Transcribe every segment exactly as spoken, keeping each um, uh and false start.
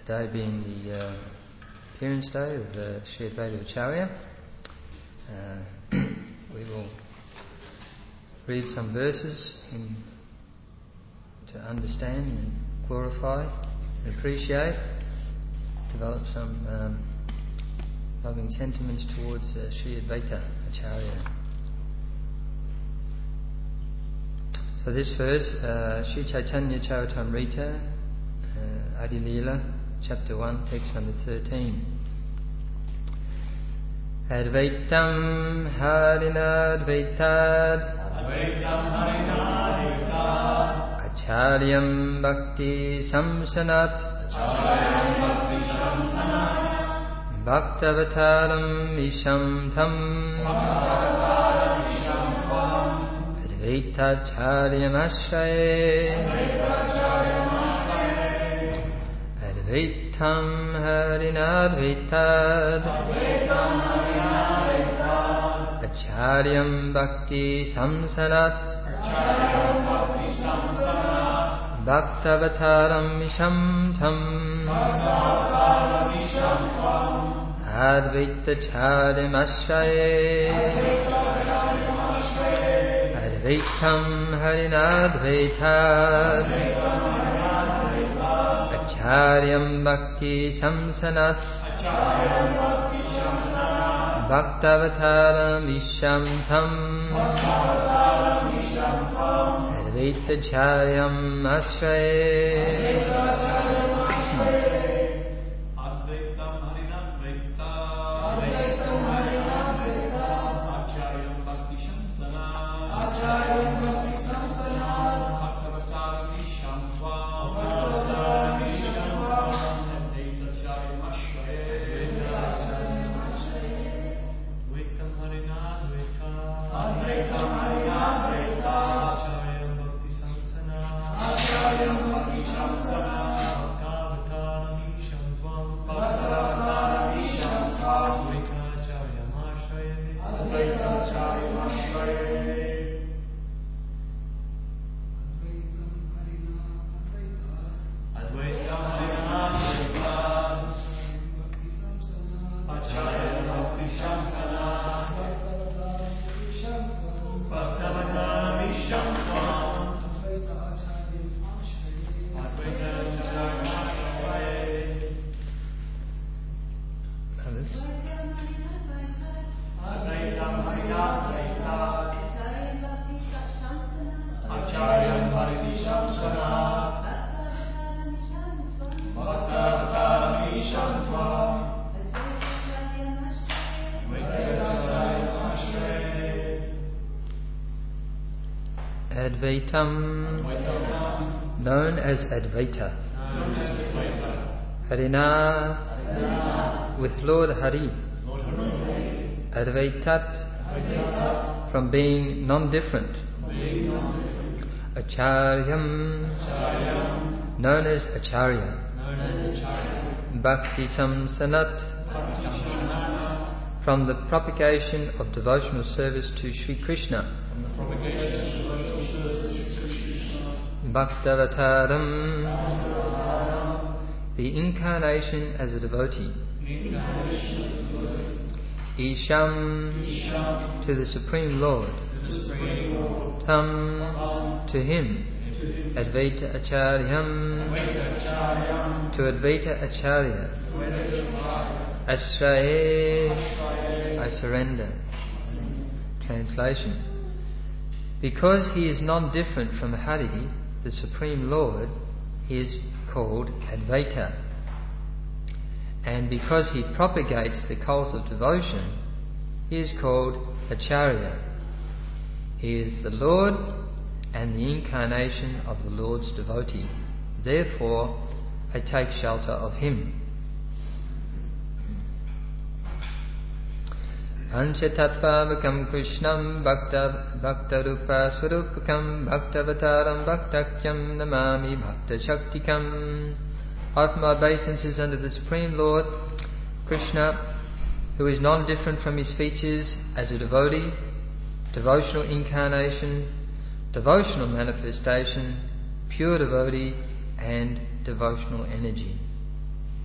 today being the uh, appearance day of uh, Sri Advaita Acharya, uh, we will read some verses in, to understand and glorify and appreciate, develop some um, loving sentiments towards uh, Sri Advaita Acharya. So this verse, uh, Sri Chaitanya Charitamrita, uh, Adi Leela, chapter one, text number thirteen. Advaitam Harina Advaitad Advaitam Harina Advaitad Acharyam Bhakti Samsanat Acharyam Bhakti Samsanat Bhaktavataram Isham Tham Bhaktavataram Isham Tham Advaitacharyam Ashraye Advaitacharyam Ashraye Advaitam Harina Advaitad Advaitam Harina Advaitad Acharyam Bhakti Samsanat Acharyam Bhakti Samsanat Bhaktavataram Isham Tham Bhaktavataram Isham Tham Advaitacharyam Ashraye Advaitam Harina Advaitad Acharyam Bhakti Samsanat Bhaktavataram Isham Tham Advaitacharyam Ashraye Advaitam Harina Advaitad Acharyam Bhakti Samsanat Acharyam Bhakti Samsanat Bhaktavataram Isham Tham Bhaktavataram Isham Tham Advaitacharyam Ashraye Advaitam Harina Advaitad Advaitam Harina Advaitad Acharyam Bhakti Samsanat Acharyam Bhakti Samsanat Bhaktavataram Isham Tham Bhaktavataram Isham Tham Advaitacharyam Ashraye Advaitacharyam Ashraye Advaitam Harina Advaitad Acharyam Bhakti Samsanat Bhaktavataram Isham Tham Advaitacharyam Ashraye Others? Advaitam Harina Advaitad Acharyam Bhakti Samsanat Bhaktavataram Isham Tham Advaitacharyam Ashraye Advaitam, Advaitam known as Advaita. known as Advaita Harina, with Lord Hari. Lord Hari Advaitat, Advaita from being non-different. being non-different Acharyam, Acharyam known as Acharya. known as Acharya Bhakti Samsanat, Bhakti Samsanat from the propagation of devotional service to Sri Krishna. from the propagation of devotional service to Sri Krishna Bhaktavataram, Bhaktavataram the incarnation as a devotee. incarnation of the Lord Isham, Isham to the Supreme Lord. the Supreme Lord Tam, Tam to him. to him Advaita Acharyam, Advaitacharyam to Advaita Acharya. Advaitacharya Ashraye, Ashraye I surrender. Translation. Because he is non-different from Hari, the Supreme Lord, he is called Advaita. And because he propagates the cult of devotion, he is called Acharya. He is the Lord and the incarnation of the Lord's devotee. Therefore, I take shelter of him. Panchatatvavakam Krishnam Bhakta Bhakta Rupa Swarupakam Bhaktavataram Bhaktakyam Namami Bhakta Shaktikam. I offer my obeisances under the Supreme Lord, Krishna, who is non-different from his features as a devotee, devotional incarnation, devotional manifestation, pure devotee, and devotional energy.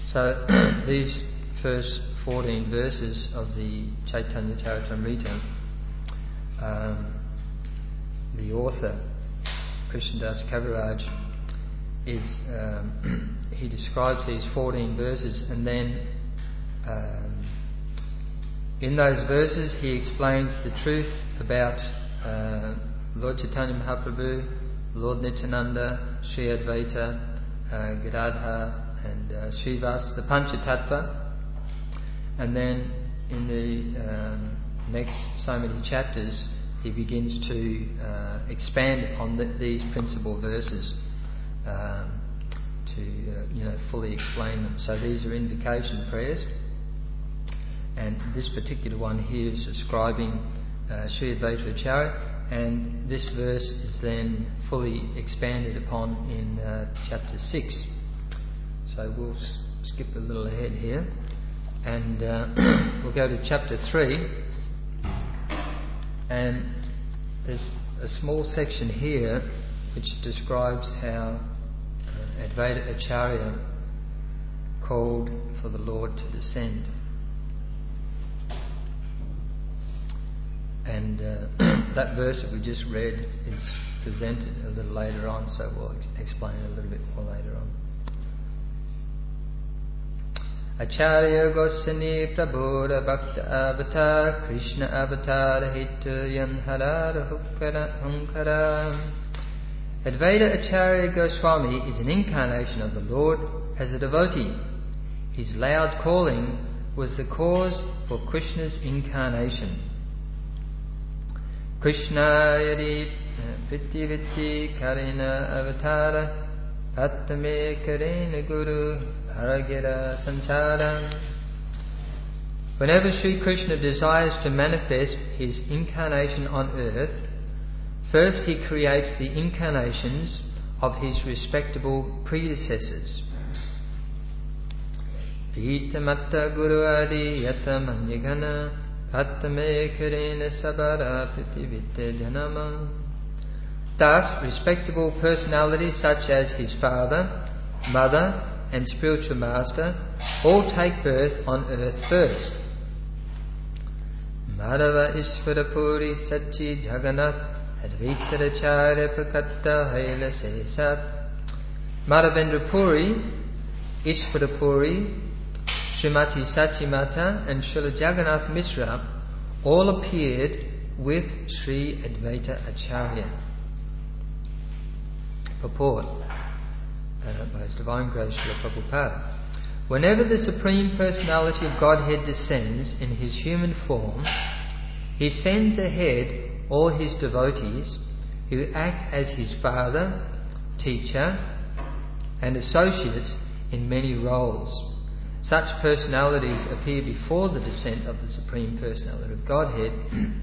So these first fourteen verses of the Chaitanya Charitamrita, um, the author, Krishnadas Kaviraj, is um, he describes these fourteen verses, and then um, in those verses he explains the truth about uh, Lord Chaitanya Mahaprabhu, Lord Nityananda, Sri Advaita, uh, Gadadhar and uh, Srivas, the Panchatattva. And then in the um, next so many chapters he begins to uh, expand upon the, these principal verses um, to uh, you know fully explain them. So these are invocation prayers, and this particular one here is describing uh, Sri Advaita Acharya, and this verse is then fully expanded upon in uh, chapter six. So we'll s- skip a little ahead here, and uh, we'll go to chapter three, and there's a small section here which describes how uh, Advaita Acharya called for the Lord to descend. And uh, that verse that we just read is presented a little later on, so we'll ex- explain it a little bit more later on. Acharya Goswami Prabhupada Bhakta Avatar Krishna Avatar Hitayan Harara Hunkara. Advaita Acharya Goswami is an incarnation of the Lord as a devotee. His loud calling was the cause for Krishna's incarnation. Krishna yadi Vitti Vitti Karina Avatara Pattame Karina Guru Haragira Sanchara. Whenever Sri Krishna desires to manifest his incarnation on earth, first he creates the incarnations of his respectable predecessors. Pitamatta Guru Adi Yata Manyagana Pattame Karina Sabara Pritivitte Janama. Thus, respectable personalities such as his father, mother, and spiritual master all take birth on earth first. Madhava Ishvarapuri Sachi Jagannath Advaitacharya Prakatta Haila Sesat. Madhavendra Puri, Ishvarapuri, Srimati Sachimata and Srila Jagannath Mishra all appeared with Sri Advaita Acharya. Purport uh, by His Divine Grace Srila Prabhupada. Whenever the Supreme Personality of Godhead descends in His human form, He sends ahead all His devotees who act as His father, teacher, and associates in many roles. Such personalities appear before the descent of the Supreme Personality of Godhead.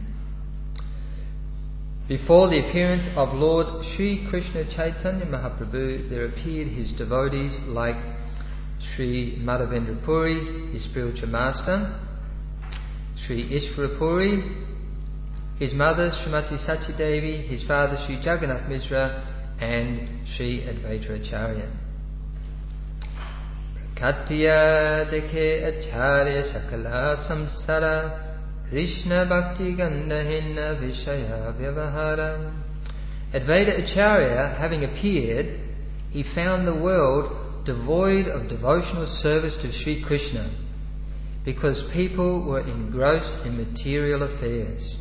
Before the appearance of Lord Sri Krishna Chaitanya Mahaprabhu, there appeared his devotees like Sri Madhavendra Puri, his spiritual master, Sri Ishvarapuri, his mother Srimati Sachidevi, his father Sri Jagannath Mishra, and Sri Advaita Acharya. Katya dekhe acharya sakala samsara Krishna bhakti gandahina vishaya vyavahara. Advaita Acharya, having appeared, he found the world devoid of devotional service to Sri Krishna because people were engrossed in material affairs.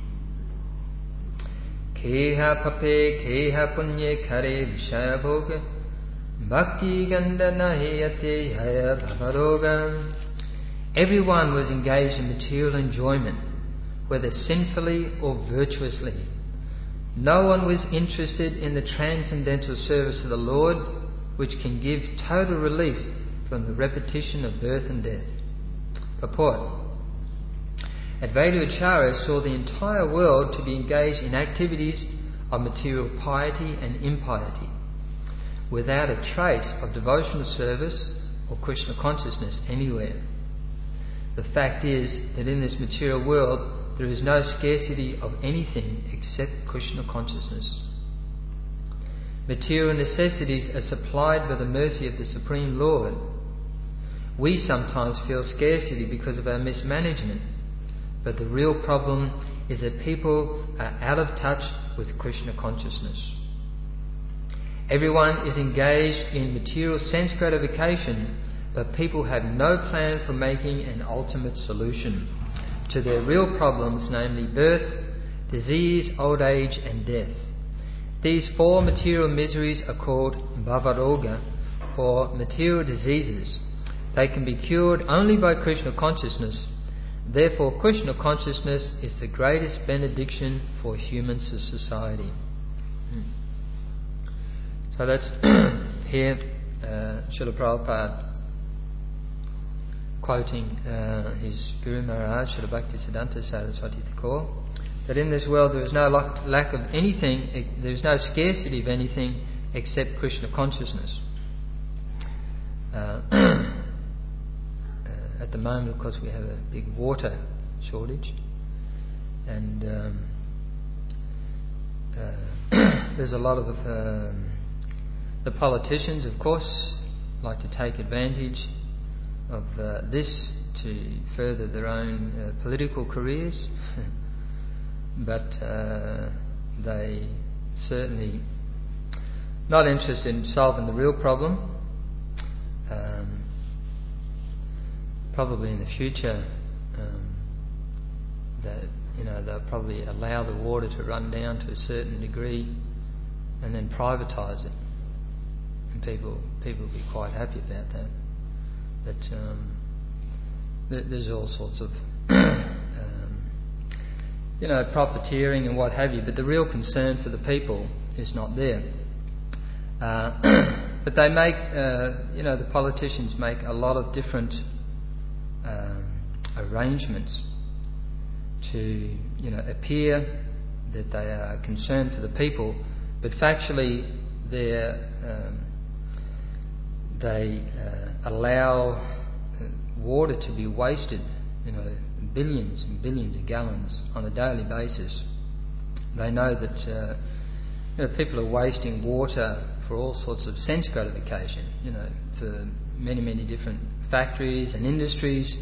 Keha pape keha punye kare vishaya bhoga Bhakti ganda nahiyate haya bhavaroga. Everyone was engaged in material enjoyment, whether sinfully or virtuously. No one was interested in the transcendental service of the Lord, which can give total relief from the repetition of birth and death. Purport. Advaita Acharya saw the entire world to be engaged in activities of material piety and impiety, without a trace of devotional service or Krishna consciousness anywhere. The fact is that in this material world there is no scarcity of anything except Krishna consciousness. Material necessities are supplied by the mercy of the Supreme Lord. We sometimes feel scarcity because of our mismanagement, but the real problem is that people are out of touch with Krishna consciousness. Everyone is engaged in material sense gratification, but people have no plan for making an ultimate solution to their real problems, namely birth, disease, old age and death. These four material miseries are called bhavaroga, or material diseases. They can be cured only by Krishna consciousness. Therefore, Krishna consciousness is the greatest benediction for human society. So that's here uh, Srila Prabhupada quoting uh, his Guru Maharaj, Srila Bhaktisiddhanta Saraswati Thakur, that in this world there is no lack of anything, there is no scarcity of anything except Krishna consciousness. Uh, At the moment, of course, we have a big water shortage, and um, uh, there's a lot of um, the politicians, of course, like to take advantage of uh, this to further their own uh, political careers, but uh, they certainly not interested in solving the real problem. Um, Probably in the future, um, that you know they'll probably allow the water to run down to a certain degree, and then privatise it, and people people will be quite happy about that. But um, th- there's all sorts of um, you know profiteering and what have you. But the real concern for the people is not there. Uh, but they make uh, you know the politicians make a lot of different Um, arrangements to, you know, appear that they are concerned for the people, but factually they're, um, they uh, allow water to be wasted, you know, billions and billions of gallons on a daily basis. They know that uh, you know, people are wasting water for all sorts of sense gratification, you know, for many, many different factories and industries,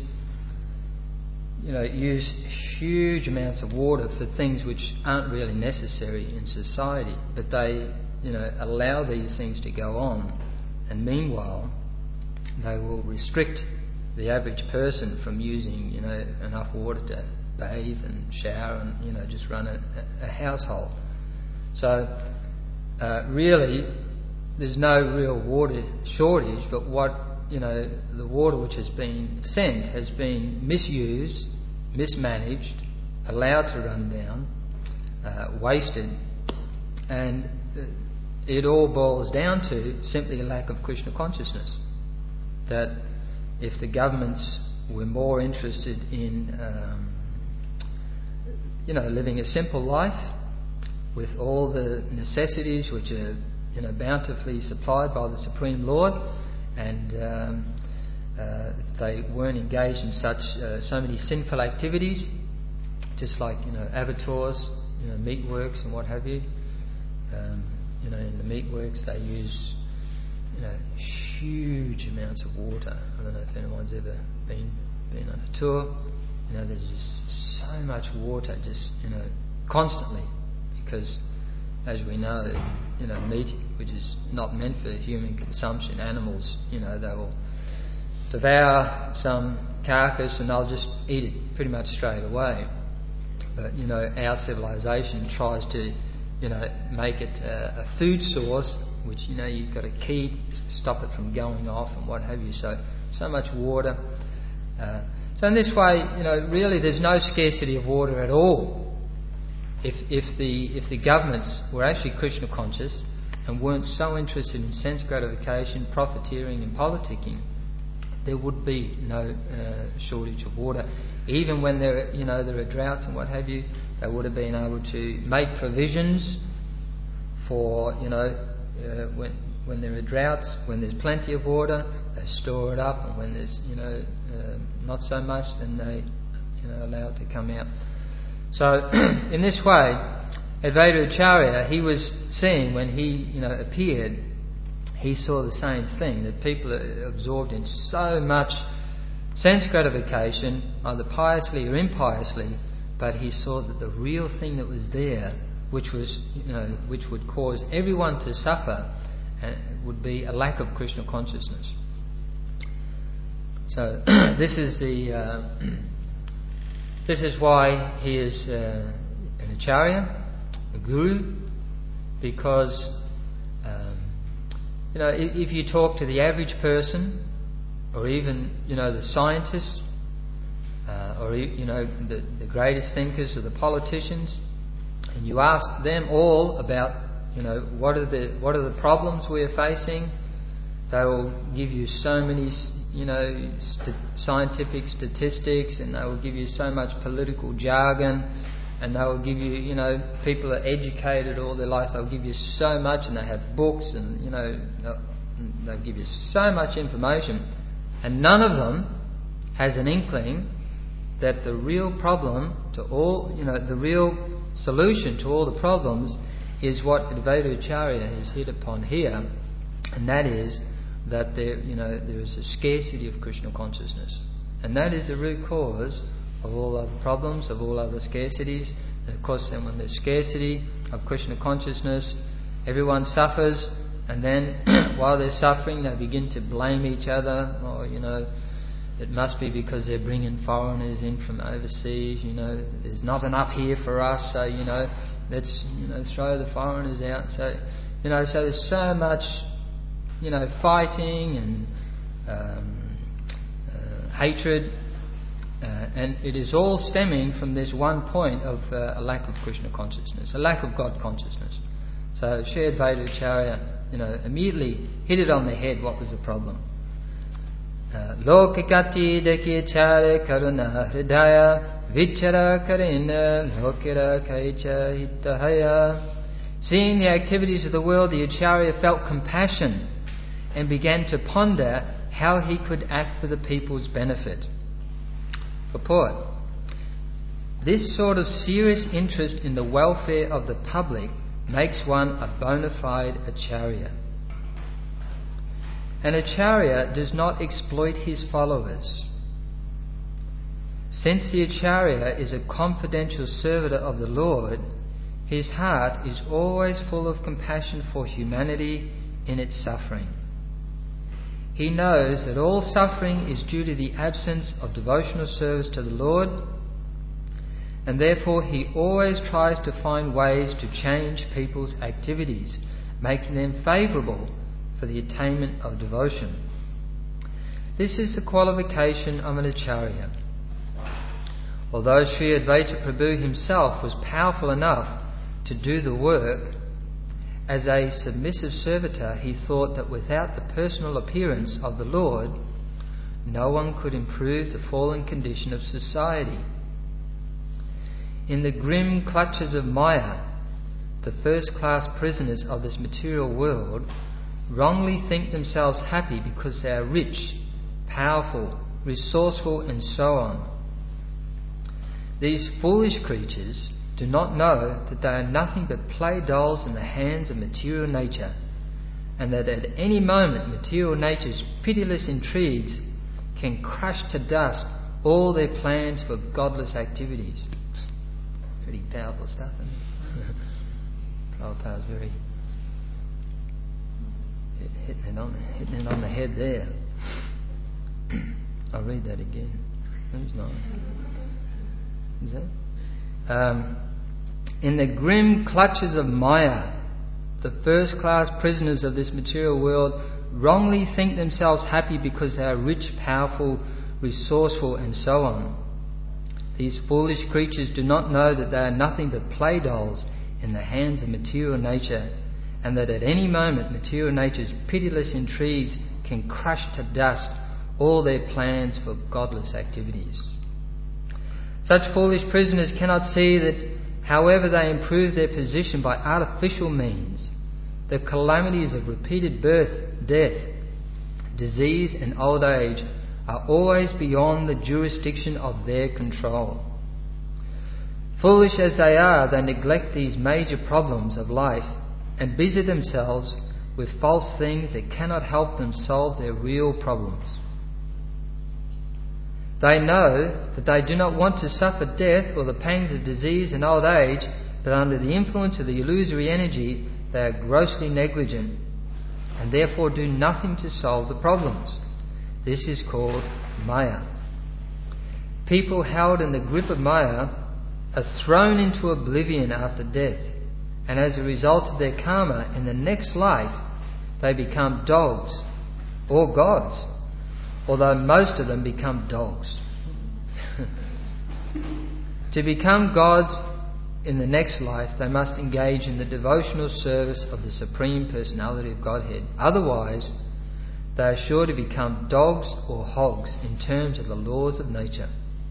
you know, use huge amounts of water for things which aren't really necessary in society, but they, you know, allow these things to go on, and meanwhile they will restrict the average person from using, you know, enough water to bathe and shower and, you know, just run a, a household. So uh, really there's no real water shortage, but what you know, the water which has been sent has been misused, mismanaged, allowed to run down, uh, wasted, and it all boils down to simply a lack of Krishna consciousness. That if the governments were more interested in, um, you know, living a simple life with all the necessities which are, you know, bountifully supplied by the Supreme Lord, and um, uh, they weren't engaged in such uh, so many sinful activities, just like, you know, abattoirs, you know, meat works and what have you. Um, you know, in the meat works they use, you know, huge amounts of water. I don't know if anyone's ever been been on a tour. You know, there's just so much water, just, you know, constantly, because, as we know, you know, meat which is not meant for human consumption, animals, you know, they will devour some carcass and they'll just eat it pretty much straight away. But, you know, our civilization tries to, you know, make it a, a food source, which, you know, you've got to keep, stop it from going off and what have you. So, so much water. Uh, so in this way, you know, really there's no scarcity of water at all. If, if the if the governments were actually Krishna conscious and weren't so interested in sense gratification, profiteering and politicking, there would be no uh, shortage of water. Even when there, you know, there are droughts and what have you, they would have been able to make provisions for, you know, uh, when when there are droughts, when there's plenty of water, they store it up, and when there's, you know, uh, not so much, then they, you know, allow it to come out. So, in this way, Advaita Acharya, he was seeing when he, you know, appeared he saw the same thing, that people are absorbed in so much sense gratification, either piously or impiously, but he saw that the real thing that was there, which was, you know, which would cause everyone to suffer, uh, would be a lack of Krishna consciousness. So this is the uh, this is why he is uh, an acharya, a guru, because um, you know, if, if you talk to the average person, or even, you know, the scientists, uh, or, you know, the, the greatest thinkers or the politicians, and you ask them all about, you know, what are the what are the problems we are facing, they will give you so many, you know, st- scientific statistics, and they will give you so much political jargon, and they will give you, you know, people are educated all their life, they'll give you so much, and they have books, and, you know, they'll give you so much information, and none of them has an inkling that the real problem to all, you know, the real solution to all the problems is what Advaita Acharya has hit upon here, and that is that there, you know, there is a scarcity of Krishna consciousness, and that is the root cause of all other problems, of all other scarcities. And of course, then when there's scarcity of Krishna consciousness, everyone suffers, and then while they're suffering, they begin to blame each other. Or, you know, it must be because they're bringing foreigners in from overseas. You know, there's not enough here for us, so, you know, let's, you know, throw the foreigners out. So, you know, so there's so much, you know, fighting and um, uh, hatred, uh, and it is all stemming from this one point of uh, a lack of Krishna consciousness, a lack of God consciousness. So Sri Advaita Acharya, you know, immediately hit it on the head. What was the problem? Lokakati deki acharya karuna hridaya vichara karina lokira kaicha hitahaya. Seeing the activities of the world, the Acharya felt compassion and began to ponder how he could act for the people's benefit. Purport: this sort of serious interest in the welfare of the public makes one a bona fide Acharya. An Acharya does not exploit his followers. Since the Acharya is a confidential servitor of the Lord, his heart is always full of compassion for humanity in its suffering. He knows that all suffering is due to the absence of devotional service to the Lord, and therefore he always tries to find ways to change people's activities, making them favourable for the attainment of devotion. This is the qualification of an Acharya. Although Sri Advaita Prabhu himself was powerful enough to do the work, as a submissive servitor he thought that without the personal appearance of the Lord, no one could improve the fallen condition of society. In the grim clutches of Maya, the first-class prisoners of this material world wrongly think themselves happy because they are rich, powerful, resourceful, and so on. These foolish creatures do not know that they are nothing but play dolls in the hands of material nature, and that at any moment material nature's pitiless intrigues can crush to dust all their plans for godless activities. Pretty powerful stuff, isn't it? Prabhupada's very hitting it on, hitting it on the head there. I'll read that again. Who's not? Is that? Um, in the grim clutches of Maya, the first-class prisoners of this material world wrongly think themselves happy because they are rich, powerful, resourceful, and so on. These foolish creatures do not know that they are nothing but play dolls in the hands of material nature, and that at any moment material nature's pitiless intrigues can crush to dust all their plans for godless activities. Such foolish prisoners cannot see that however they improve their position by artificial means, the calamities of repeated birth, death, disease and old age are always beyond the jurisdiction of their control. Foolish as they are, they neglect these major problems of life and busy themselves with false things that cannot help them solve their real problems. They know that they do not want to suffer death or the pangs of disease and old age, but under the influence of the illusory energy they are grossly negligent and therefore do nothing to solve the problems. This is called Maya. People held in the grip of Maya are thrown into oblivion after death, and as a result of their karma in the next life they become dogs or gods, although most of them become dogs. To become gods in the next life, they must engage in the devotional service of the Supreme Personality of Godhead. Otherwise, they are sure to become dogs or hogs in terms of the laws of nature.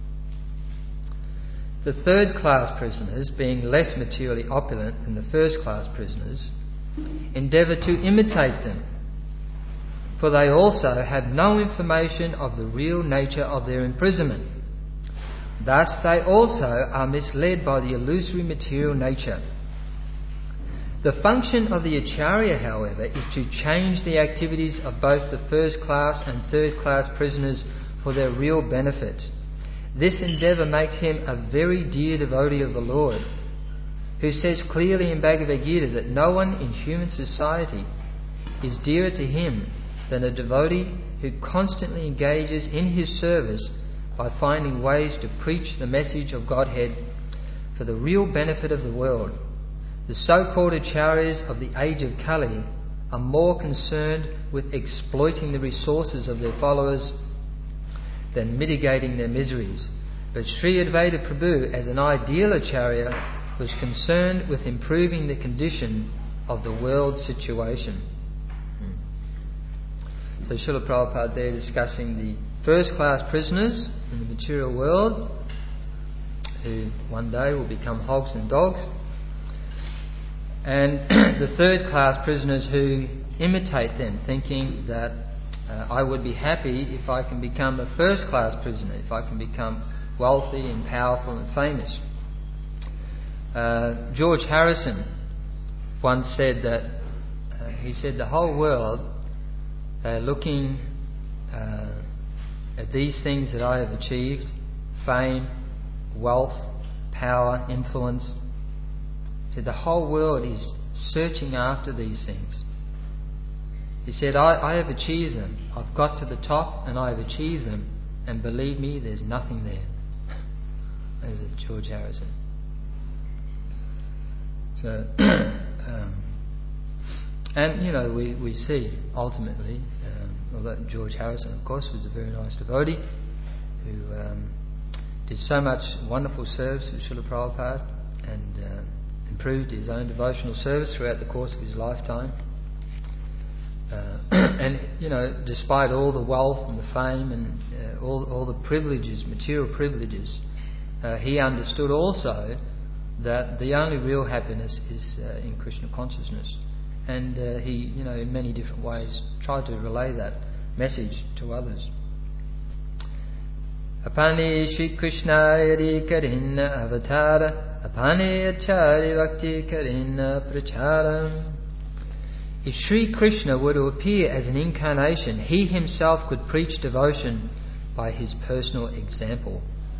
The third class prisoners, being less materially opulent than the first class prisoners, endeavour to imitate them, for they also have no information of the real nature of their imprisonment. Thus they also are misled by the illusory material nature. The function of the Acharya, however, is to change the activities of both the first class and third class prisoners for their real benefit. This endeavour makes him a very dear devotee of the Lord, who says clearly in Bhagavad Gita that no one in human society is dearer to him than a devotee who constantly engages in his service by finding ways to preach the message of Godhead for the real benefit of the world. The so-called Acharyas of the age of Kali are more concerned with exploiting the resources of their followers than mitigating their miseries. But Sri Advaita Prabhu, as an ideal Acharya, was concerned with improving the condition of the world situation. So Srila Prabhupada there discussing the first class prisoners in the material world, who one day will become hogs and dogs, and the third class prisoners who imitate them, thinking that uh, I would be happy if I can become a first class prisoner, if I can become wealthy and powerful and famous. Uh, George Harrison once said that, uh, he said the whole world are looking uh, at these things that I have achieved, fame, wealth, power, influence. He said the whole world is searching after these things. He said, I, I have achieved them. I've got to the top and I have achieved them, and believe me, there's nothing there. There's a George Harrison. So, um, and you know, we, we see ultimately, um, although George Harrison, of course, was a very nice devotee who um, did so much wonderful service with Srila Prabhupada and uh, improved his own devotional service throughout the course of his lifetime. Uh, and you know, despite all the wealth and the fame and uh, all all the privileges, material privileges, uh, he understood also that the only real happiness is uh, in Krishna consciousness, and uh, he, you know, in many different ways tried to relay that message to others. Apani Shri Krishna yadi karina avatara, apani achari bhakti karina prachara. If Sri Krishna were to appear as an incarnation, he himself could preach devotion by his personal example.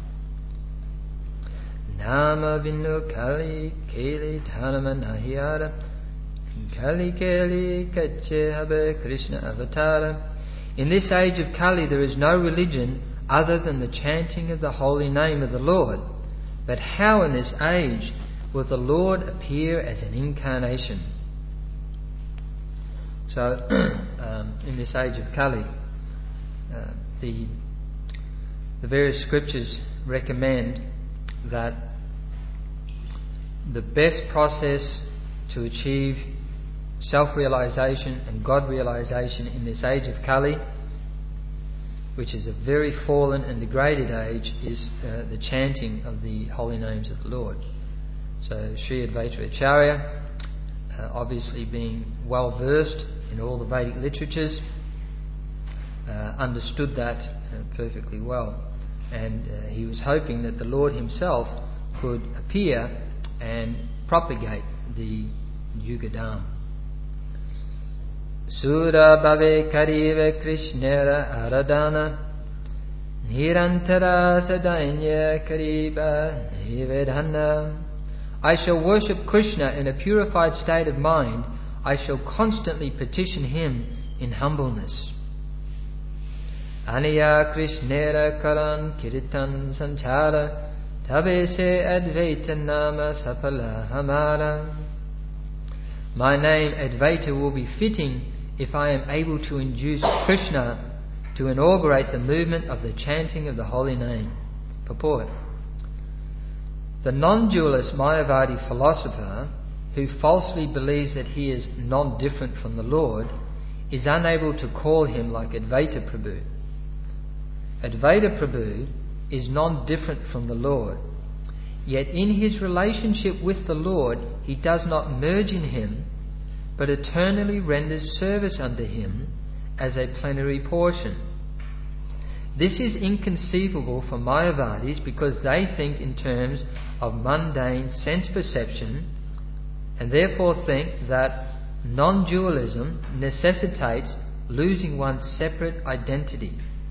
Nama Vinu Kali Keli Dhanama Nahiyara Kali Keli Kache Habe Krishna Avatara. In this age of Kali there is no religion other than the chanting of the holy name of the Lord. But how in this age will the Lord appear as an incarnation? So, um, in this age of Kali, uh, the the various scriptures recommend that the best process to achieve self-realization and God-realization in this age of Kali, which is a very fallen and degraded age, is uh, the chanting of the holy names of the Lord. So, Sri Advaita Acharya, uh, obviously being well versed in all the Vedic literatures, uh, understood that uh, perfectly well, and uh, he was hoping that the Lord himself could appear and propagate the Yuga Dharma. Sura bhave karive Krishnera aradhana Nirantara sadainya kariba nivedhana. I shall worship Krishna in a purified state of mind. I shall constantly petition him in humbleness. Aniya Krishnera karan kiritan sanchara tabe se advaita nama sapala hamara. My name Advaita will be fitting if I am able to induce Krishna to inaugurate the movement of the chanting of the holy name. Purport. The non-dualist Mayavadi philosopher, who falsely believes that he is non-different from the Lord, is unable to call him like Advaita Prabhu. Advaita Prabhu is non-different from the Lord, yet in his relationship with the Lord he does not merge in him, but eternally renders service unto him as a plenary portion. This is inconceivable for Mayavadis because they think in terms of mundane sense perception and therefore think that non-dualism necessitates losing one's separate identity.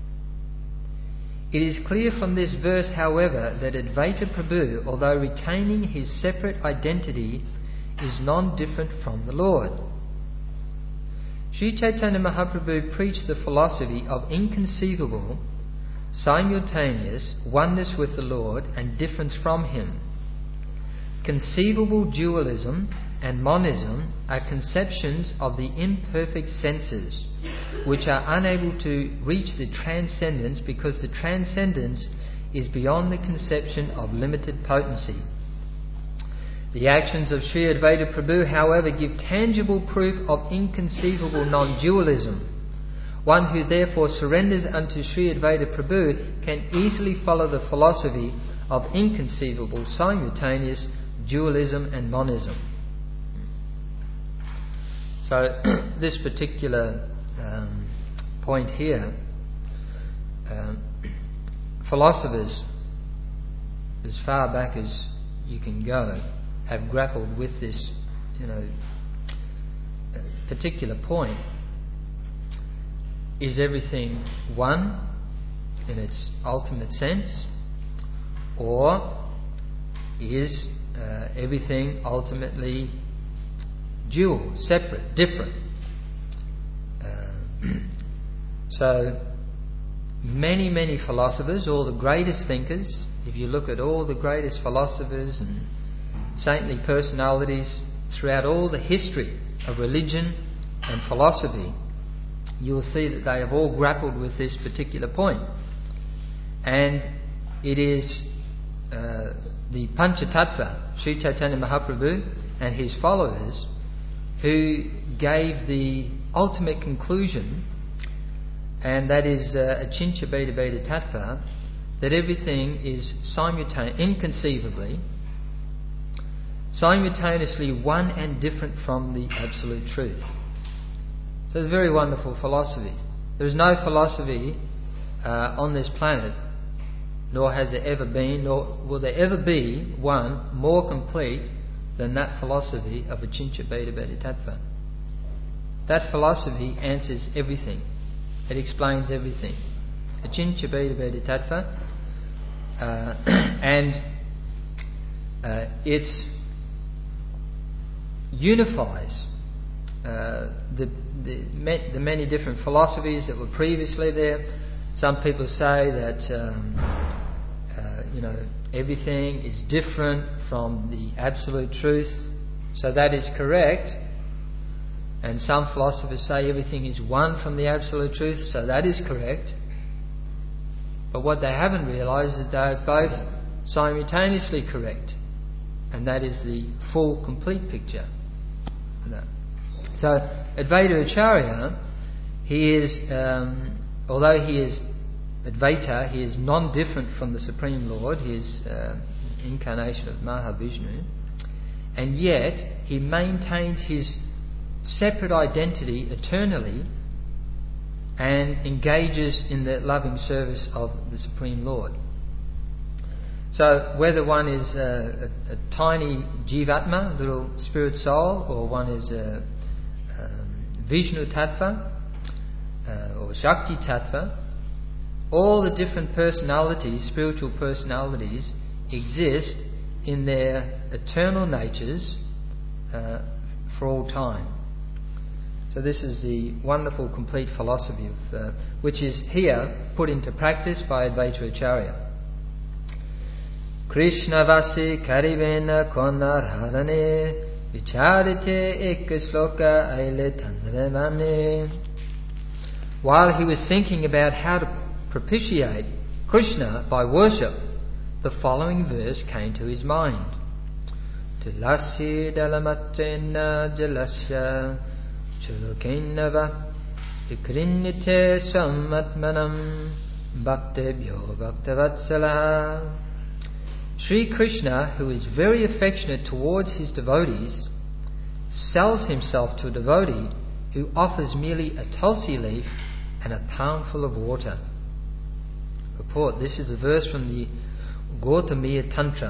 It is clear from this verse, however, that Advaita Prabhu, although retaining his separate identity, is non-different from the Lord. Sri Chaitanya Mahaprabhu preached the philosophy of inconceivable, simultaneous oneness with the Lord and difference from him. Conceivable dualism and monism are conceptions of the imperfect senses, which are unable to reach the transcendence because the transcendence is beyond the conception of limited potency. The actions of Sri Advaita Prabhu, however, give tangible proof of inconceivable non-dualism. One who therefore surrenders unto Sri Advaita Prabhu can easily follow the philosophy of inconceivable, simultaneous dualism and monism. So, this particular um, point here, um, philosophers, as far back as you can go, have grappled with this, you know, particular point. Is everything one in its ultimate sense, or is uh, everything ultimately dual, separate, different? Uh, so many, many philosophers, all the greatest thinkers, if you look at all the greatest philosophers and saintly personalities throughout all the history of religion and philosophy, you will see that they have all grappled with this particular point. And it is uh, the Panchatattva, Sri Chaitanya Mahaprabhu and his followers, who gave the ultimate conclusion, and that is uh, Achincha Bheda Bheda Tattva, that everything is simultaneously, inconceivably, simultaneously one and different from the absolute truth. So it's a very wonderful philosophy. There is no philosophy uh, on this planet, nor has there ever been, nor will there ever be one more complete than that philosophy of Achincha Bheda Bheda Tattva. That philosophy answers everything. It explains everything. Achincha Bheda Bheda Tattva, uh, and uh, it unifies uh, the, the, the many different philosophies that were previously there. Some people say that um, uh, you know everything is different from the absolute truth, so that is correct. And some philosophers say everything is one from the absolute truth, so that is correct. But what they haven't realised is they are both simultaneously correct, and that is the full, complete picture. So Advaita Acharya, he is, um, although he is Advaita, he is non-different from the Supreme Lord. He is uh, incarnation of Mahavishnu, and yet he maintains his separate identity eternally and engages in the loving service of the Supreme Lord. So whether one is a, a, a tiny jivatma, little spirit soul, or one is a um, Vishnu Tattva uh, or Shakti Tattva, all the different personalities, spiritual personalities, exist in their eternal natures uh, for all time. So this is the wonderful complete philosophy of, uh, which is here put into practice by Advaita Acharya. Krishna vasi karivena konarharane vicharite ek shloka aile tandravane. While he was thinking about how to propitiate Krishna by worship, the following verse came to his mind. Tulasi dalamatrena jalasya chulukenava vikrinite swamatmanam bhaktebhyo bhaktavatsala. Sri Krishna, who is very affectionate towards his devotees, sells himself to a devotee who offers merely a tulsi leaf and a palmful of water. Purport: this is a verse from the Gautamiya Tantra.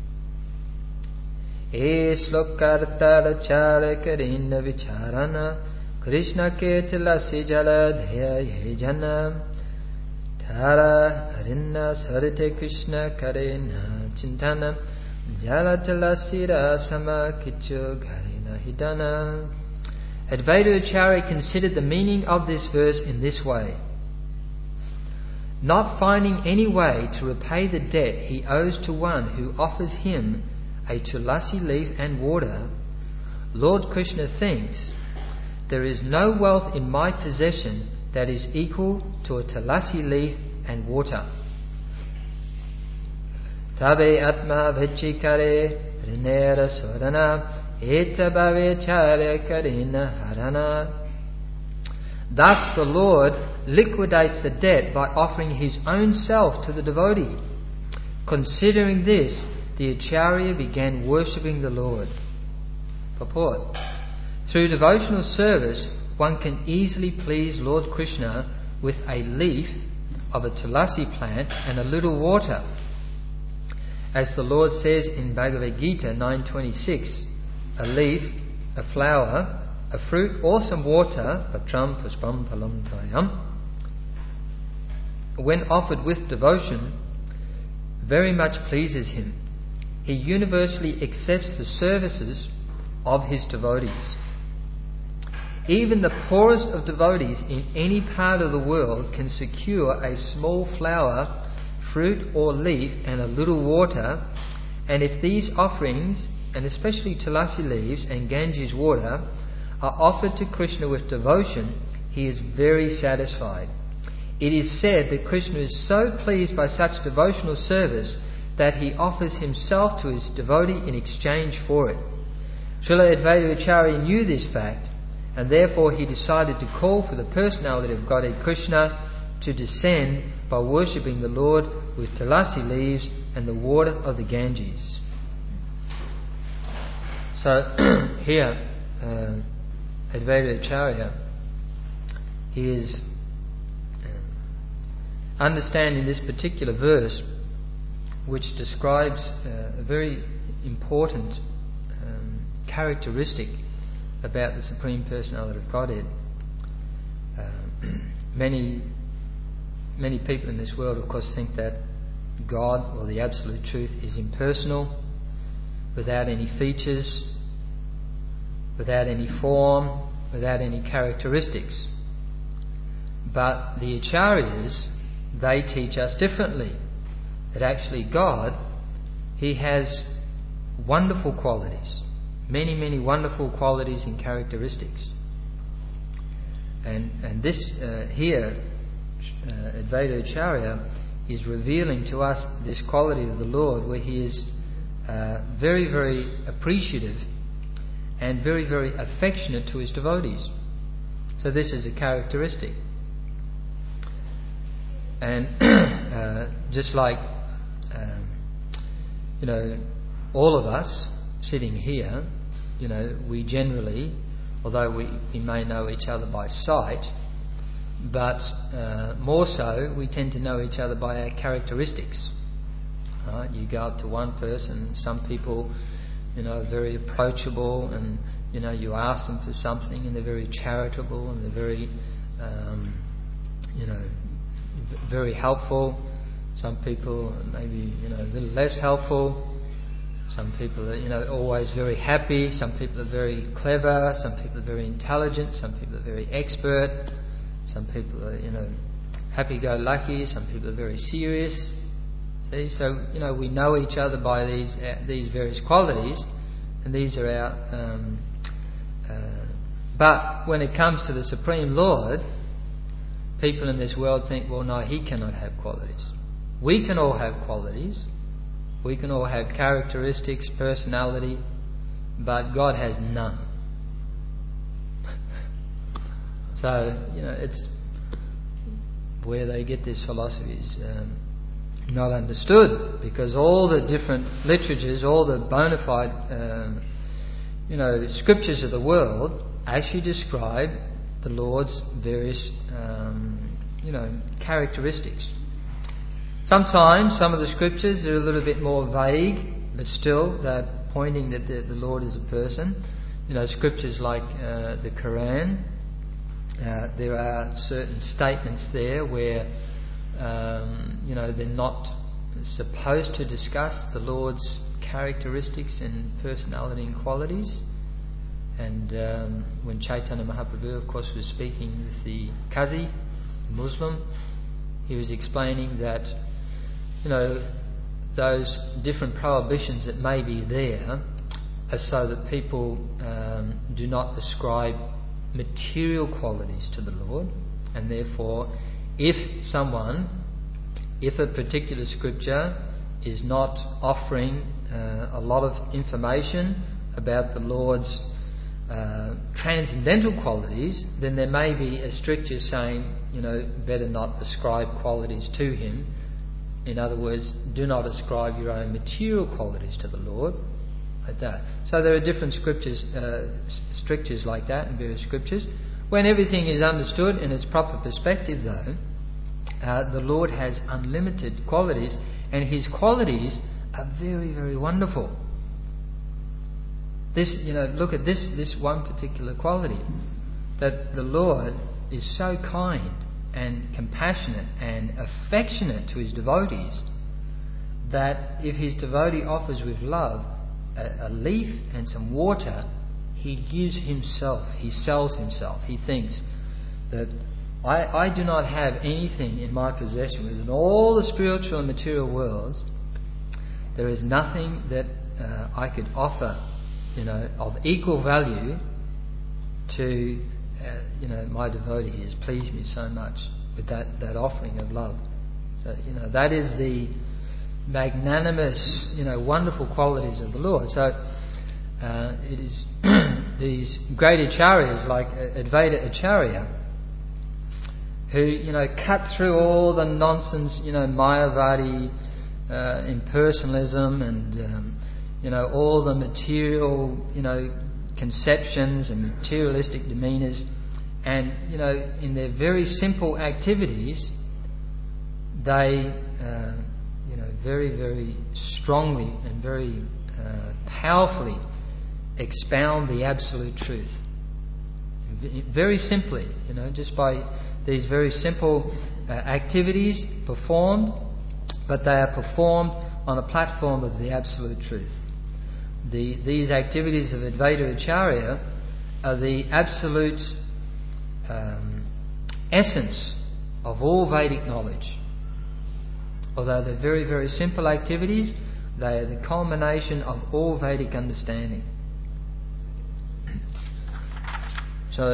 E slokartara chara karina vicharana Krishna ke tilasi jala dhaya yejana Tara harinna sarite Krishna karena chintana jala tilasi rasama kichu karina hidana. Advaita Acharya considered the meaning of this verse in this way. Not finding any way to repay the debt he owes to one who offers him a tulasi leaf and water, Lord Krishna thinks, there is no wealth in my possession that is equal to a tulasi leaf and water. Tabe atma vechikare rinera sorana eta bhave chare karina harana. Thus the Lord liquidates the debt by offering his own self to the devotee. Considering this, the Acharya began worshipping the Lord. Purport: through devotional service, one can easily please Lord Krishna with a leaf of a tulasi plant and a little water. As the Lord says in Bhagavad Gita nine twenty-six, a leaf, a flower, a fruit or some water, patram puspam palam tayam, when offered with devotion, very much pleases him. He universally accepts the services of his devotees. Even the poorest of devotees in any part of the world can secure a small flower, fruit or leaf and a little water, and if these offerings, and especially tulasi leaves and Ganges water, are offered to Krishna with devotion, he is very satisfied. It is said that Krishna is so pleased by such devotional service that he offers himself to his devotee in exchange for it. Srila Advaita Acharya knew this fact, and therefore he decided to call for the personality of Godhead Krishna to descend by worshipping the Lord with tulasi leaves and the water of the Ganges. So here, uh, Advaita Acharya, he is uh, understanding this particular verse, which describes uh, a very important um, characteristic about the Supreme Personality of Godhead. Uh, many, many people in this world, of course, think that God, or the Absolute Truth, is impersonal, without any features, without any form, without any characteristics. But the Acharyas, they teach us differently. That actually God, He has wonderful qualities. Many, many wonderful qualities and characteristics. And and this uh, here, uh, Advaita Acharya is revealing to us this quality of the Lord, where He is uh, very, very appreciative and very, very affectionate to His devotees. So this is a characteristic. And uh, just like, um, you know, all of us sitting here, you know, we generally, although we, we may know each other by sight, but uh, more so we tend to know each other by our characteristics. Right? You go up to one person, some people, you know, are very approachable and you know, you ask them for something and they're very charitable and they're very, um, you know, v- very helpful. Some people maybe, you know, a little less helpful. Some people are, you know, always very happy. Some people are very clever. Some people are very intelligent. Some people are very expert. Some people are, you know, happy-go-lucky. Some people are very serious. See, so you know, we know each other by these uh, these various qualities, and these are our. Um, uh, but when it comes to the Supreme Lord, people in this world think, well, no, he cannot have qualities. We can all have qualities. We can all have characteristics, personality, but God has none. So, you know, it's where they get this philosophy is um, not understood, because all the different literatures, all the bona fide, um, you know, scriptures of the world actually describe the Lord's various, um, you know, characteristics. Sometimes some of the scriptures are a little bit more vague, but still they're pointing that the, the Lord is a person. You know, scriptures like uh, the Quran, uh, there are certain statements there where, um, you know, they're not supposed to discuss the Lord's characteristics and personality and qualities. And um, when Chaitanya Mahaprabhu, of course, was speaking with the Qazi, the Muslim, he was explaining that, you know, those different prohibitions that may be there are so that people um, do not ascribe material qualities to the Lord, and therefore, if someone, if a particular scripture is not offering uh, a lot of information about the Lord's uh, transcendental qualities, then there may be a stricture saying, you know, better not ascribe qualities to Him. In other words, do not ascribe your own material qualities to the Lord, like that. So there are different scriptures, uh, strictures like that in various scriptures. When everything is understood in its proper perspective, though, uh, the Lord has unlimited qualities, and His qualities are very, very wonderful. This, you know, look at this, this one particular quality, that the Lord is so kind and compassionate and affectionate to His devotees that if His devotee offers with love a, a leaf and some water, He gives Himself, He sells Himself. He thinks that I, I do not have anything in my possession within all the spiritual and material worlds. There is nothing that uh, I could offer, you know, of equal value to, uh, you know, my devotee. He has pleased me so much with that, that offering of love. So, you know, that is the magnanimous, you know, wonderful qualities of the Lord. So, uh, it is these great acharyas like Advaita Acharya, who, you know, cut through all the nonsense, you know, Mayavadi uh, impersonalism and, um, you know, all the material, you know, conceptions and materialistic demeanours, and, you know, in their very simple activities, they, uh, you know, very, very strongly and very uh, powerfully expound the absolute truth. Very simply, you know, just by these very simple uh, activities performed, but they are performed on a platform of the absolute truth. The, these activities of Advaita Acharya are the absolute um, essence of all Vedic knowledge. Although they're very, very simple activities, they are the culmination of all Vedic understanding. So,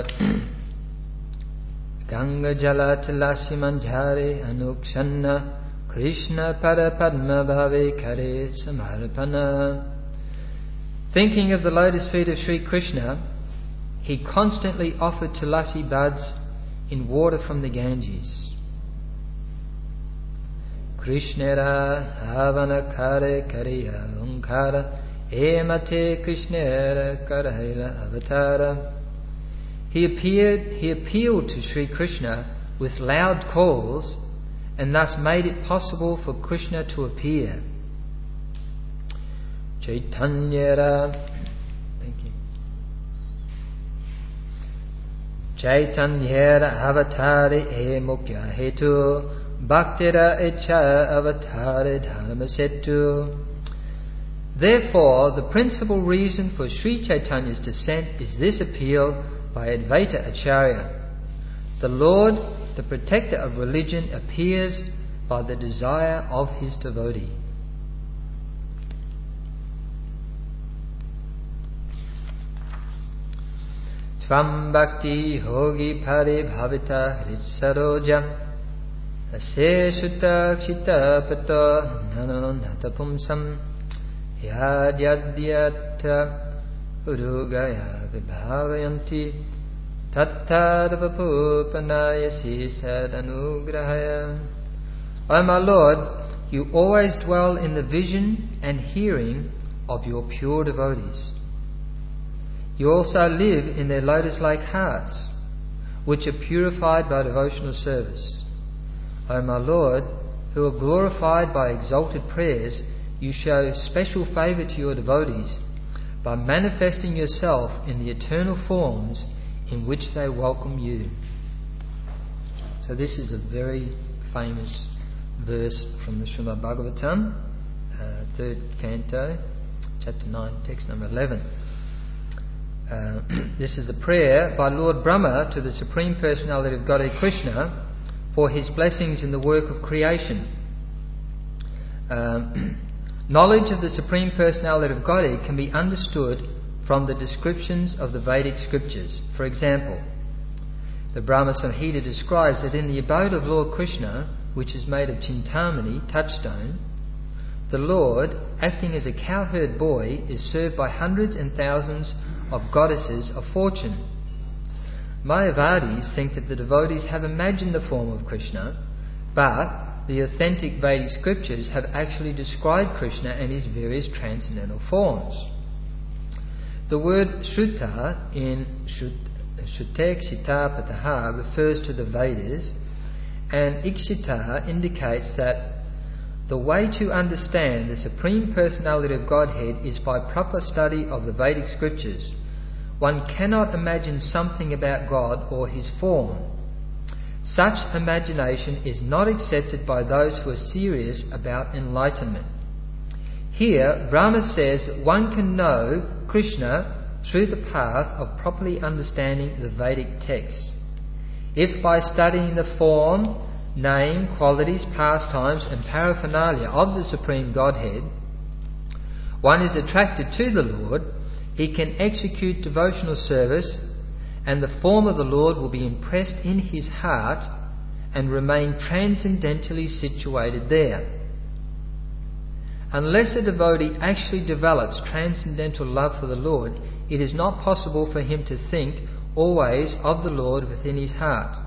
Ganga Jala Tilasi Manjare Anukshanna Krishna Pada Padma Bhave Kare Samarpana. Thinking of the lotus feet of Sri Krishna, he constantly offered tulasi buds in water from the Ganges. Krishnera havana kare kariya unkara emate Krishnera karaila avatara. He appeared, he appealed to Sri Krishna with loud calls, and thus made it possible for Krishna to appear. Chaitanyara, thank you. Chaitanyera avatari e mukya hetu bhaktira echa avatari dharmasetu. Therefore, the principal reason for Sri Chaitanya's descent is this appeal by Advaita Acharya. The Lord, the protector of religion, appears by the desire of his devotee. Tvam bhakti hogi pari bhavita hrisarojam ase sutta kshita pato nano natapumsam yadyadyata urugaya vibhavayanti tattadavapu panayasi sadanugrahaya. O my Lord, you always dwell in the vision and hearing of your pure devotees. You also live in their lotus-like hearts, which are purified by devotional service. O my Lord, who are glorified by exalted prayers, you show special favour to your devotees by manifesting yourself in the eternal forms in which they welcome you. So this is a very famous verse from the Srimad Bhagavatam, uh, third canto, chapter nine, text number eleven. Uh, this is a prayer by Lord Brahma to the Supreme Personality of Godhead Krishna for his blessings in the work of creation. Um, knowledge of the Supreme Personality of Godhead can be understood from the descriptions of the Vedic scriptures. For example, the Brahma Samhita describes that in the abode of Lord Krishna, which is made of Chintamani, touchstone, the Lord, acting as a cowherd boy, is served by hundreds and thousands of goddesses of fortune. Mayavadis think that the devotees have imagined the form of Krishna, but the authentic Vedic scriptures have actually described Krishna and his various transcendental forms. The word Shruta in Shrute Kshita Pataha refers to the Vedas, and Ikshita indicates that the way to understand the Supreme Personality of Godhead is by proper study of the Vedic scriptures. One cannot imagine something about God or his form. Such imagination is not accepted by those who are serious about enlightenment. Here, Brahma says that one can know Krishna through the path of properly understanding the Vedic texts. If by studying the form, name, qualities, pastimes and paraphernalia of the Supreme Godhead, one is attracted to the Lord, he can execute devotional service and the form of the Lord will be impressed in his heart and remain transcendentally situated there. Unless a devotee actually develops transcendental love for the Lord, it is not possible for him to think always of the Lord within his heart.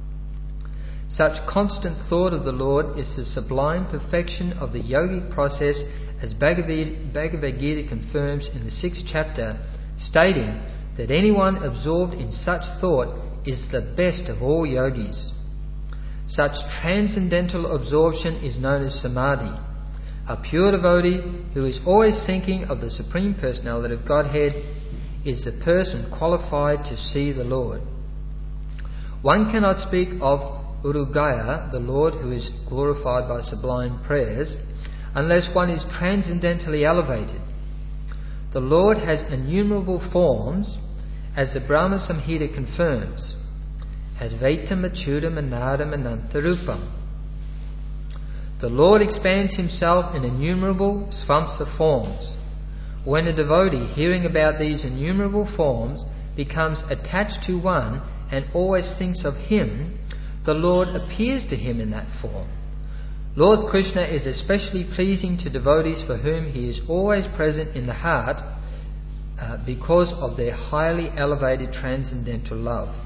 Such constant thought of the Lord is the sublime perfection of the yogic process, as Bhagavad, Bhagavad Gita confirms in the sixth chapter, stating that anyone absorbed in such thought is the best of all yogis. Such transcendental absorption is known as samadhi. A pure devotee who is always thinking of the Supreme Personality of Godhead is the person qualified to see the Lord. One cannot speak of Urugaya, the Lord who is glorified by sublime prayers, unless one is transcendently elevated. The Lord has innumerable forms, as the Brahma Samhita confirms. Advaitam Achyutam Anadam Anantarupam. The Lord expands himself in innumerable svamsa forms. When a devotee, hearing about these innumerable forms, becomes attached to one and always thinks of him, the Lord appears to him in that form. Lord Krishna is especially pleasing to devotees for whom he is always present in the heart uh, because of their highly elevated transcendental love.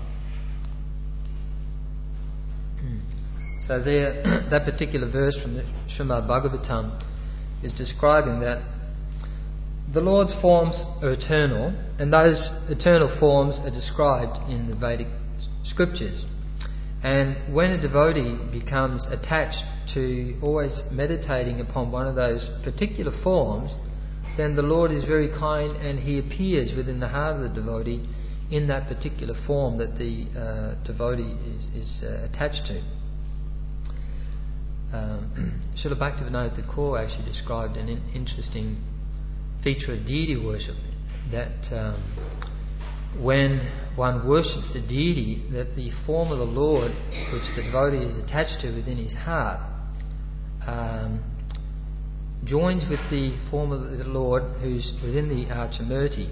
So there, that particular verse from the Srimad Bhagavatam is describing that the Lord's forms are eternal, and those eternal forms are described in the Vedic scriptures. And when a devotee becomes attached to always meditating upon one of those particular forms, then the Lord is very kind and he appears within the heart of the devotee in that particular form that the uh, devotee is, is uh, attached to. Um, Srila Bhaktivinoda Thakur actually described an in- interesting feature of deity worship, that um, when one worships the deity, that the form of the Lord, which the devotee is attached to within his heart, um, joins with the form of the Lord who's within the Archamurti,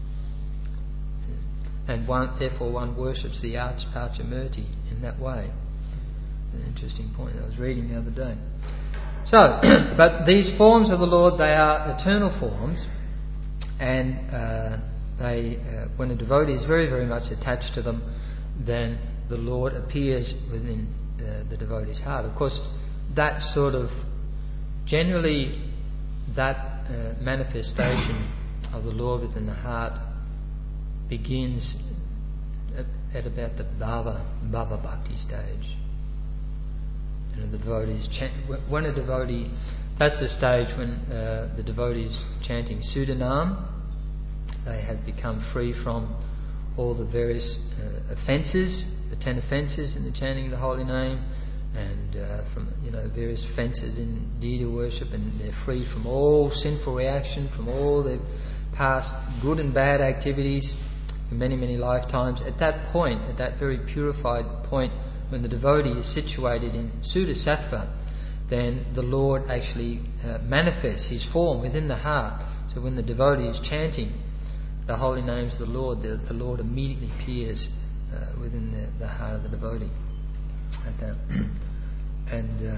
and one, therefore one worships the Arch, Archamurti in that way. An interesting point I was reading the other day. So, but these forms of the Lord, they are eternal forms, and uh, they, uh, when a devotee is very, very much attached to them, then the Lord appears within uh, the devotee's heart. Of course, that sort of, generally, that uh, manifestation of the Lord within the heart begins at, at about the Bhava, Bhava Bhakti stage. You know, the devotees chant, when a devotee, that's the stage when uh, the devotees chanting Sudanam, they have become free from all the various uh, offences, the ten offences in the chanting of the holy name, and uh, from you know various offences in deity worship, and they're free from all sinful reaction, from all their past good and bad activities for many, many lifetimes. At that point, at that very purified point, when the devotee is situated in Sudasattva, then the Lord actually uh, manifests His form within the heart. So when the devotee is chanting the holy names of the Lord, the, the Lord immediately appears uh, within the, the heart of the devotee. At that. And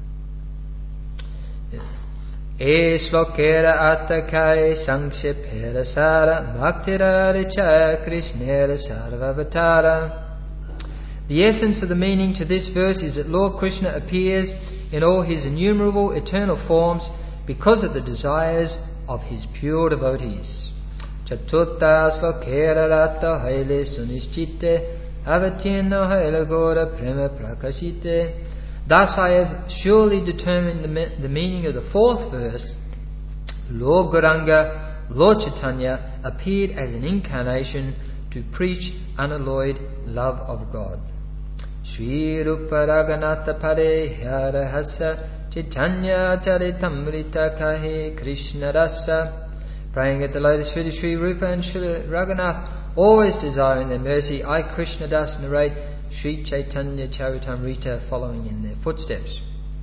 E slokera attakai sankshipera sara bhaktira richa krishnera sarvavatara. The essence of the meaning to this verse is that Lord Krishna appears in all His innumerable eternal forms because of the desires of His pure devotees. Chaturta slokera ratta haile sunishchitte avatinno haile gora prema prakashite. Thus I have surely determined the, me- the meaning of the fourth verse. Lord Gauranga, Lord Chaitanya appeared as an incarnation to preach unalloyed love of God. Shri Rupa Raghunatha Pare Harahasa Chaitanya Charitamrita Kahe Krishna Rasa. Praying at the lotus feet of Shri Rupa and Shri Raghunath, always desiring their mercy, I Krishna Das narrate Shri Chaitanya Charitamrita following in their footsteps.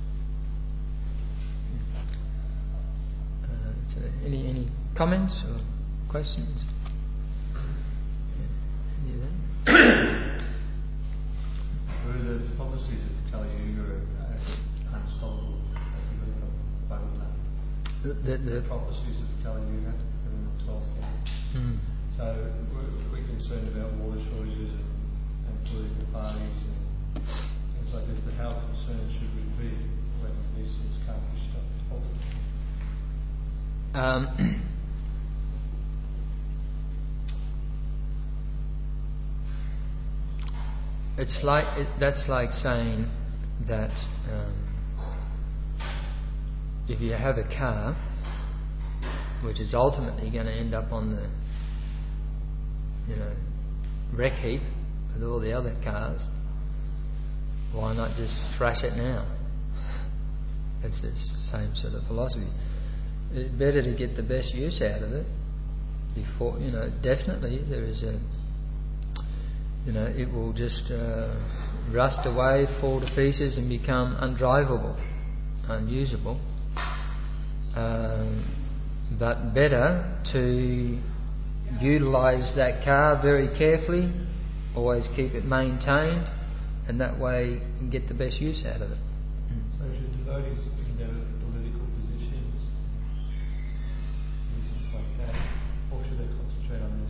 Uh, so any any comments or questions? Were the prophecies of Kali Yuga are unstoppable as you look at Bhagavatam? The, the, the, the prophecies of Kali Yuga in the twelfth canto. Mm. So we're, we're concerned about water shortages and, and political parties and things like this, but how concerned should we be when these things can't be stopped? Um, it's like it, that's like saying that um, if you have a car which is ultimately going to end up on the you know wreck heap with all the other cars, why not just thrash it now? It's the same sort of philosophy. It's better to get the best use out of it before, you know, definitely there is a, you know, it will just uh, rust away, fall to pieces and become undrivable, unusable. Um, but better to utilise that car very carefully, always keep it maintained, and that way you can get the best use out of it. So should devotees endeavour for political positions, things like that, or should they concentrate on their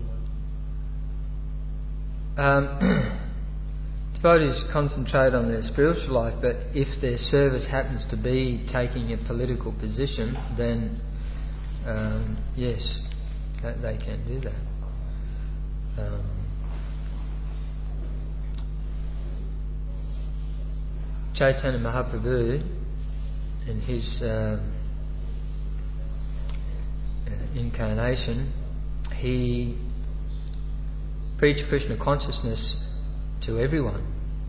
spiritual life? Um, devotees concentrate on their spiritual life, but if their service happens to be taking a political position, then um, yes, that they can do that. Um, Chaitanya Mahaprabhu, in his uh, incarnation, he preach Krishna consciousness to everyone,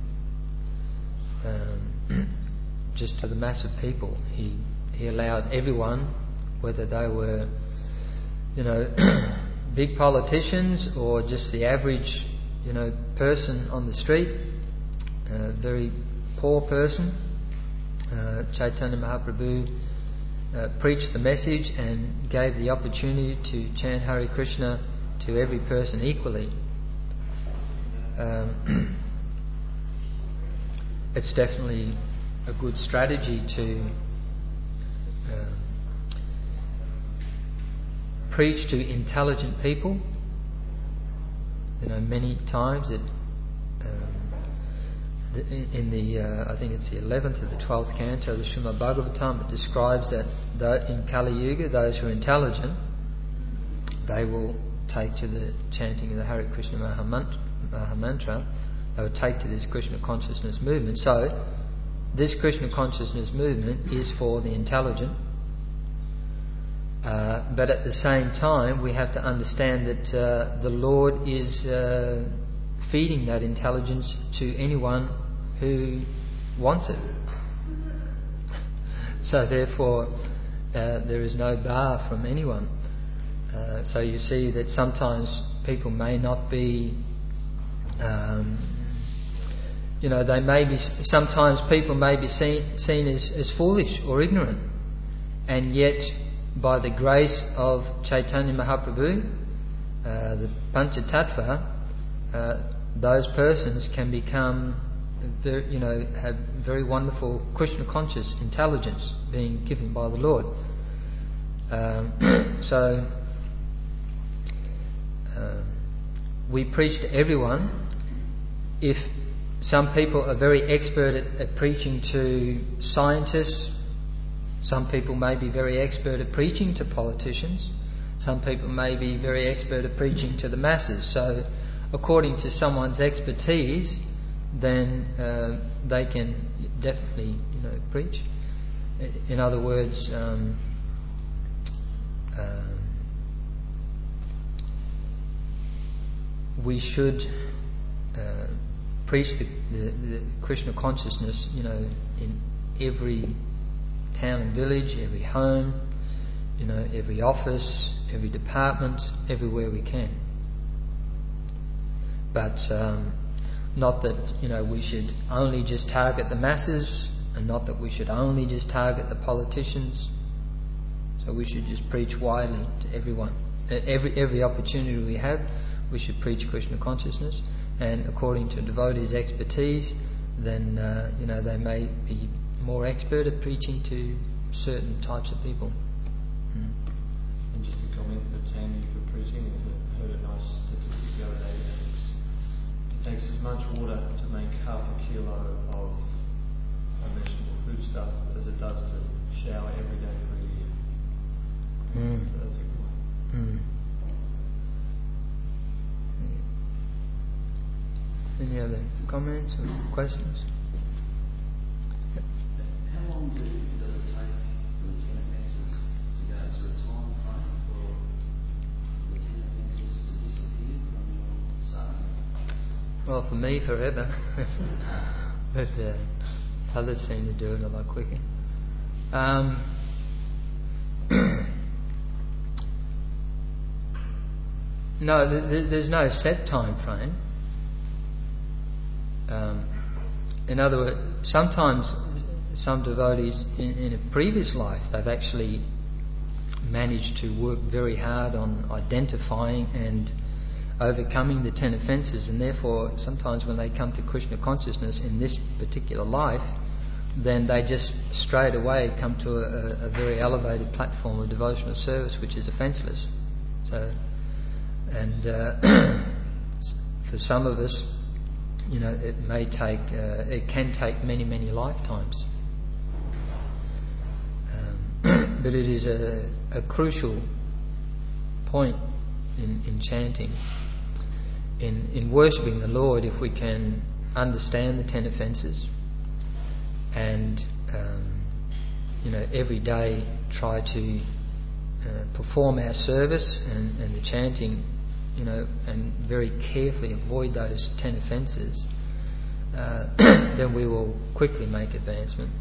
um, just to the mass of people. He he allowed everyone, whether they were, you know, big politicians or just the average, you know, person on the street, a very poor person. Uh, Chaitanya Mahaprabhu uh, preached the message and gave the opportunity to chant Hare Krishna to every person equally. Um, it's definitely a good strategy to uh, preach to intelligent people. You know, many times it um, in the uh, I think it's the eleventh or the twelfth canto of the Srimad Bhagavatam, it describes that in Kali Yuga, those who are intelligent, they will take to the chanting of the Hare Krishna Mahamantra. They will take to this Krishna consciousness movement. So this Krishna consciousness movement is for the intelligent, uh, but at the same time we have to understand that uh, the Lord is uh, feeding that intelligence to anyone who wants it. So therefore uh, there is no bar from anyone. Uh, so you see that sometimes people may not be um, you know, they may be, sometimes people may be seen, seen as, as foolish or ignorant, and yet by the grace of Chaitanya Mahaprabhu, uh, the Panchatattva, uh, those persons can become, very, you know, have very wonderful Krishna conscious intelligence being given by the Lord. Um, so uh, we preach to everyone. If some people are very expert at, at preaching to scientists, some people may be very expert at preaching to politicians, some people may be very expert at preaching to the masses. So according to someone's expertise, then uh, they can definitely, you know, preach. In other words, um, uh, we should uh, preach the, the, the Krishna consciousness, you know, in every town and village, every home, you know, every office, every department, everywhere we can. But um, not that, you know, we should only just target the masses, and not that we should only just target the politicians. So we should just preach widely to everyone. At every every opportunity we have, we should preach Krishna consciousness. And according to devotees' expertise, then uh, you know, they may be more expert at preaching to certain types of people. Mm. And just a comment, but Sandy, for preaching, I heard a nice statistic the other day that it takes as much water to make half a kilo of a vegetable foodstuff as it does to shower every day for a year. Mm. So that's a good one. Mm. Any other comments or questions? How long do, does it take for the ten offences to go? Is there a time frame for the ten offences to disappear from your saying? Well, for me, forever. But uh, others seem to do it a lot quicker. Um, no, th- th- there's no set time frame. Um, in other words, sometimes some devotees in, in a previous life, they've actually managed to work very hard on identifying and overcoming the ten offences, and therefore sometimes when they come to Krishna consciousness in this particular life, then they just straight away come to a, a very elevated platform of devotional service which is offenceless. So, and uh, for some of us, you know, it may take, uh, it can take many, many lifetimes. Um, but it is a, a crucial point in, in chanting, in, in worshipping the Lord, if we can understand the ten offences and, um, you know, every day try to uh, perform our service and, and the chanting, you know, and very carefully avoid those ten offences, uh, then we will quickly make advancement.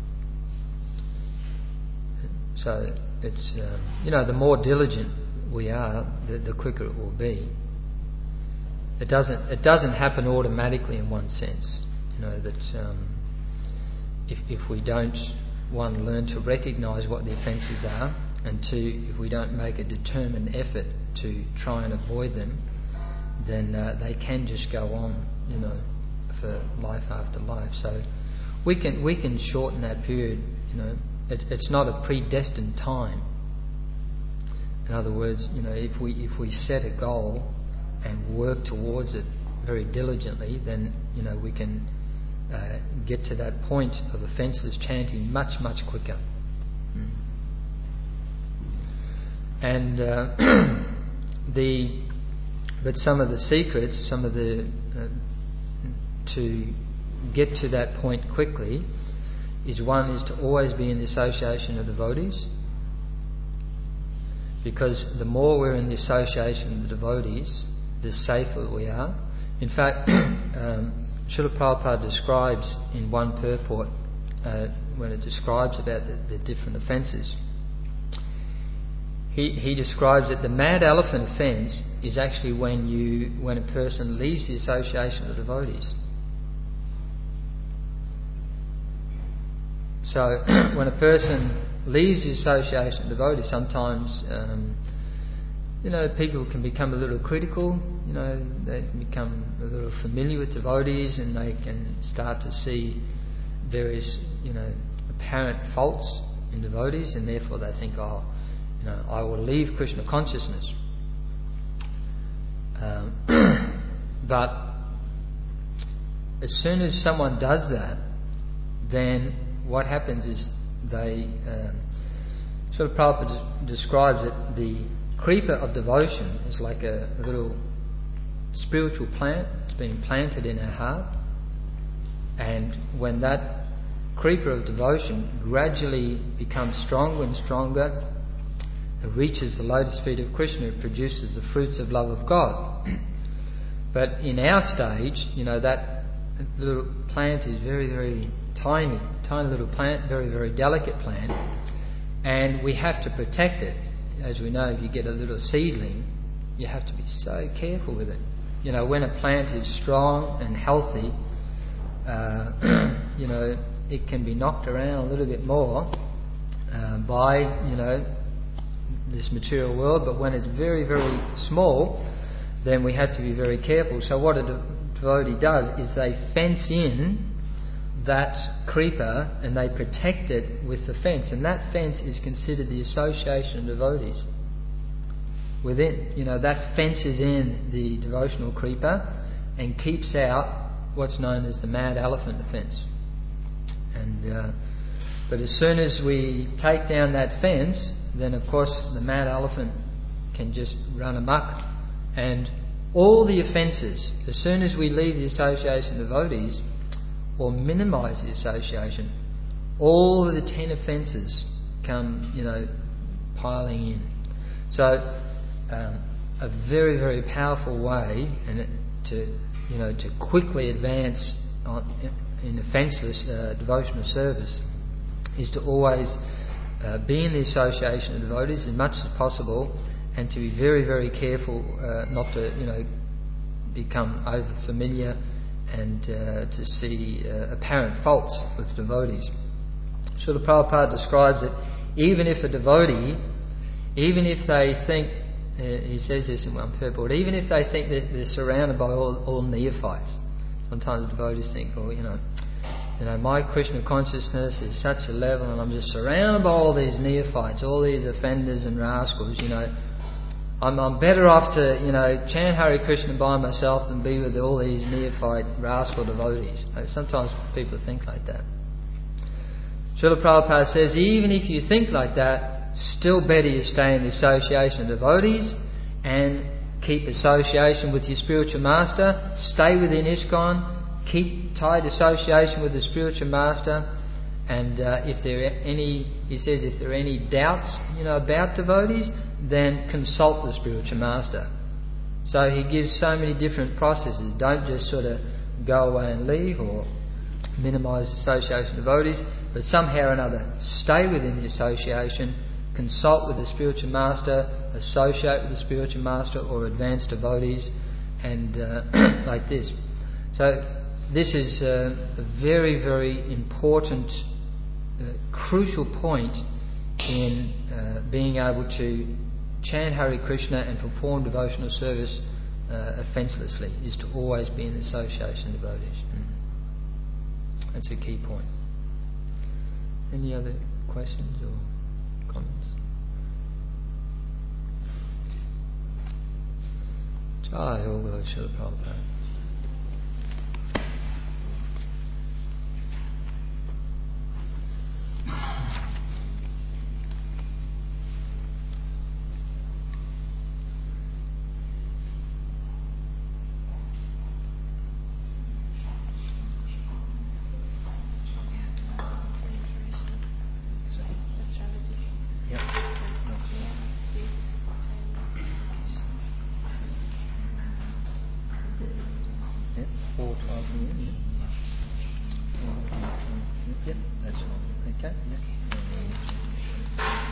So it's, um, you know, the more diligent we are, the, the quicker it will be. It doesn't, it doesn't happen automatically in one sense, you know, that um, if, if we don't, one, learn to recognise what the offences are, and two, if we don't make a determined effort to try and avoid them, then uh, they can just go on, you know, for life after life. So we can we can shorten that period. You know, it, it's not a predestined time. In other words, you know, if we if we set a goal and work towards it very diligently, then you know we can uh, get to that point of offenceless chanting much much quicker. Mm. And uh, the but some of the secrets, some of the uh, to get to that point quickly is, one is to always be in the association of devotees, because the more we're in the association of the devotees, the safer we are. In fact, um, Srila Prabhupada describes in one purport, uh, when it describes about the, the different offences, He, he describes that the mad elephant offence is actually when you when a person leaves the association of the devotees. So when a person leaves the association of devotees, sometimes um, you know people can become a little critical. You know, they can become a little familiar with devotees, and they can start to see various you know apparent faults in devotees, and therefore they think, oh, you know, I will leave Krishna consciousness. Um, but as soon as someone does that, then what happens is they, um, sort of Prabhupada describes it, the creeper of devotion is like a, a little spiritual plant. It's being planted in our heart, and when that creeper of devotion gradually becomes stronger and stronger, it reaches the lotus feet of Krishna, it produces the fruits of love of God. But in our stage, you know, that little plant is very, very tiny, tiny little plant, very, very delicate plant, and we have to protect it. As we know, if you get a little seedling, you have to be so careful with it. You know, when a plant is strong and healthy, uh, you know, it can be knocked around a little bit more uh, by, you know, this material world, but when it's very, very small, then we have to be very careful. So what a devotee does is they fence in that creeper and they protect it with the fence, and that fence is considered the association of devotees. Within, you know, that fences in the devotional creeper and keeps out what's known as the mad elephant offence. And uh, but as soon as we take down that fence, then of course the mad elephant can just run amok, and all the offences, as soon as we leave the association of devotees or minimise the association, all of the ten offences come, you know, piling in. So um, a very, very powerful way and it, to, you know, to quickly advance on, in offenceless uh, devotional service is to always uh, be in the association of devotees as much as possible, and to be very, very careful uh, not to, you know, become over familiar and uh, to see uh, apparent faults with devotees. Srila Prabhupada describes that even if a devotee, even if they think, uh, he says this in one purport, even if they think that they're surrounded by all, all neophytes, sometimes devotees think, well, you know, you know, my Krishna consciousness is such a level, and I'm just surrounded by all these neophytes, all these offenders and rascals, you know, I'm, I'm better off to, you know, chant Hare Krishna by myself than be with all these neophyte rascal devotees. Sometimes people think like that. Srila Prabhupada says, even if you think like that, still better you stay in the association of devotees and keep association with your spiritual master, stay within ISKCON, keep tight association with the spiritual master, and uh, if there are any, he says, if there are any doubts, you know, about devotees, then consult the spiritual master. So he gives so many different processes. Don't just sort of go away and leave or minimise association of devotees, but somehow or another stay within the association, consult with the spiritual master, associate with the spiritual master or advanced devotees, and uh, like this. So this is uh, a very, very important, uh, crucial point in uh, being able to chant Hare Krishna and perform devotional service uh, offencelessly, is to always be in association of devotees. Mm. That's a key point. Any other questions or comments? Jai Ho Guru Srila Prabhupada. Four, twelve,